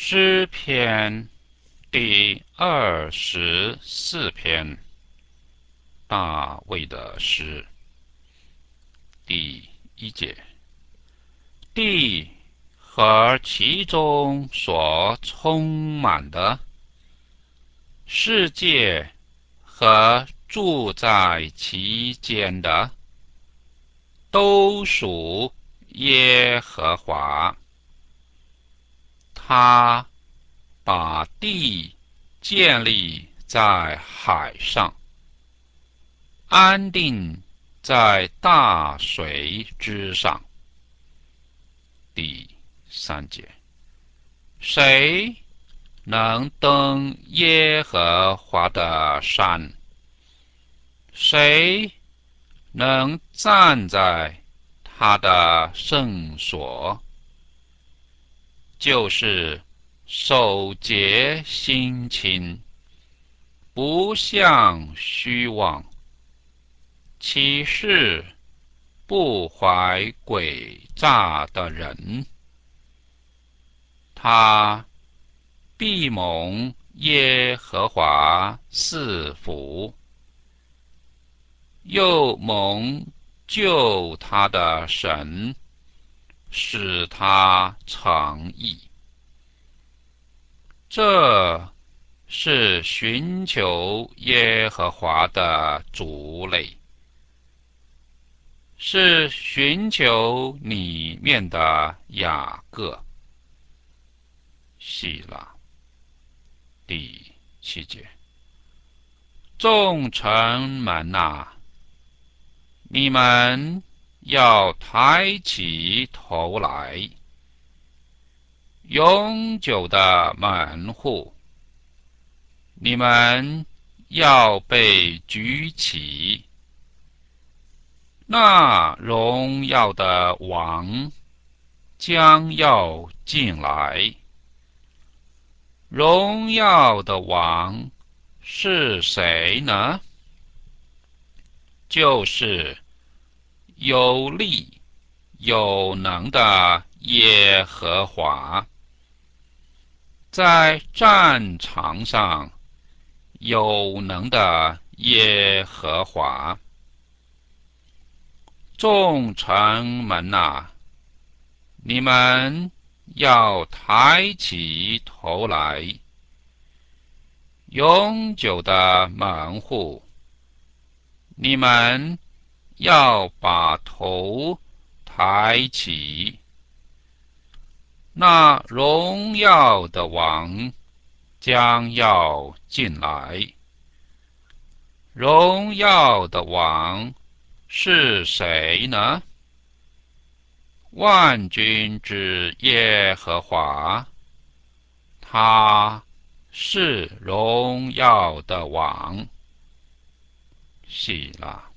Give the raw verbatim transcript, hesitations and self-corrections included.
诗篇第二十四篇，大卫的诗，第一节。地和其中所充满的世界和住在其间的，都属耶和华。他把地建立在海上，安定在大水之上。第三节。谁能登耶和华的山？谁能站在他的圣所？就是手洁心清，不向虚妄，起誓不怀诡诈的人。他必蒙耶和华赐福，又蒙救他的神使他成义。这是寻求耶和华的族类，是寻求里面的雅各。希腊第七节。众城门啊，你们要抬起头来，永久的门户，你们要被举起。那荣耀的王将要进来。荣耀的王是谁呢？就是有力有能的耶和华。在战场上有能的耶和华。众城门啊，你们要抬起头来，永久的门户，你们要把头抬起。那荣耀的王将要进来。荣耀的王是谁呢？万军之耶和华，他是荣耀的王。希腊